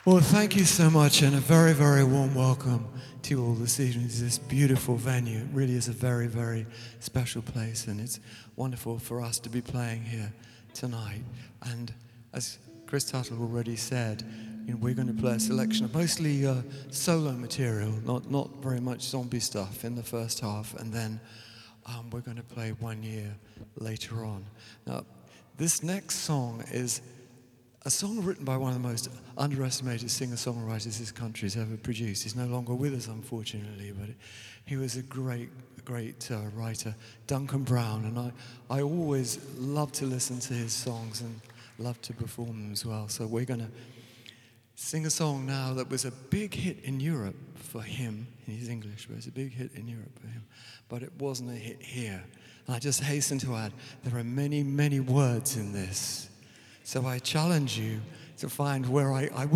Well, thank you so much, and a very, very warm welcome to you all this evening to this beautiful venue. It really is a very, very special place, and it's wonderful for us to be playing here tonight. And as Chris Tuttle already said, we're going to play a selection of mostly solo material, not very much zombie stuff in the first half, and then we're going to play 1 year later on. Now, this next song is a song written by one of the most underestimated singer-songwriters this country's ever produced. He's no longer with us, unfortunately, but he was a great writer, Duncan Brown, and I always love to listen to his songs and love to perform them as well. So we're going to sing a song now that was a big hit in Europe for him. He's English, but it's a big hit in Europe for him. But it wasn't a hit here. And I just hasten to add, there are many, many words in this. So I challenge you to find where I